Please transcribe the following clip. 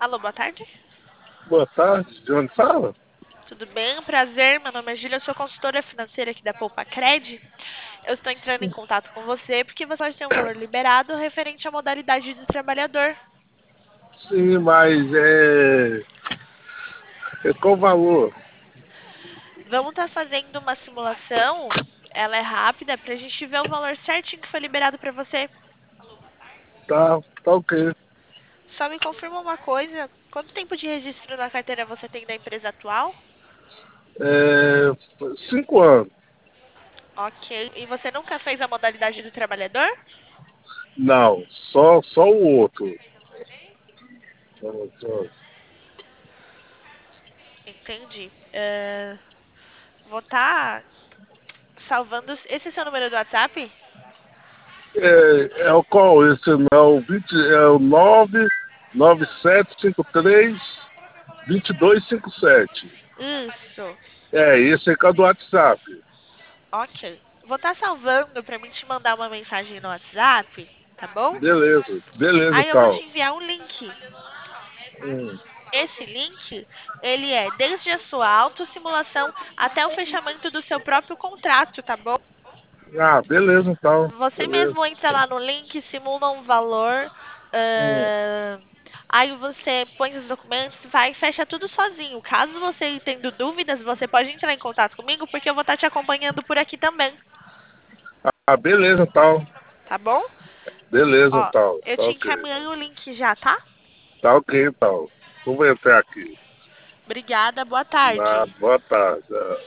Alô, boa tarde. Boa tarde, de onde fala? Tudo bem? Prazer, meu nome é Júlia, eu sou consultora financeira aqui da Poupa Cred. Eu estou entrando em contato com você porque você pode ter um valor liberado referente à modalidade do trabalhador. Sim, mas é qual o valor? Vamos estar fazendo uma simulação, ela é rápida, para a gente ver o valor certinho que foi liberado para você. Tá ok. Só me confirma uma coisa, quanto tempo de registro na carteira você tem da empresa atual? 5 anos. Ok. E você nunca fez a modalidade do trabalhador? Não, só o outro. Entendi. Vou estar salvando. Esse é seu número do WhatsApp? É o qual? Esse não é o 20, é o 99753 2257. Isso. Esse é que é do WhatsApp. Ok. Vou estar salvando para mim te mandar uma mensagem no WhatsApp, tá bom? Beleza Aí eu vou então. te enviar um link. Hum. Esse link, ele é desde a sua autossimulação até o fechamento do seu próprio contrato, tá bom? Ah, beleza então. Você Beleza. mesmo entra lá no link, simula um valor, Hum. ahn, aí você põe os documentos, vai e fecha tudo sozinho. Caso você tendo dúvidas, você pode entrar em contato comigo, porque eu vou estar te acompanhando por aqui também, Ah, beleza então. tá bom? Beleza Ó, então. eu Tá te ok. encaminhei o link já, tá? Tá ok então. Vamos entrar aqui. Obrigada, boa tarde. Boa tarde.